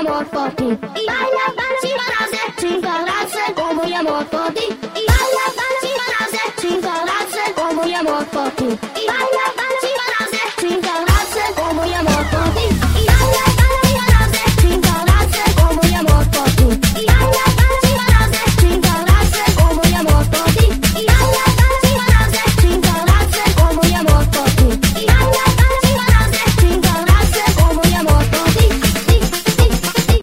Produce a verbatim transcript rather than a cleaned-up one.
amor por ti. Y baila, baila sin pararse, sin pararse, como mi amor por ti. Y baila, baila sin pararse, sin pararse, como mi amor por ti. Y baila,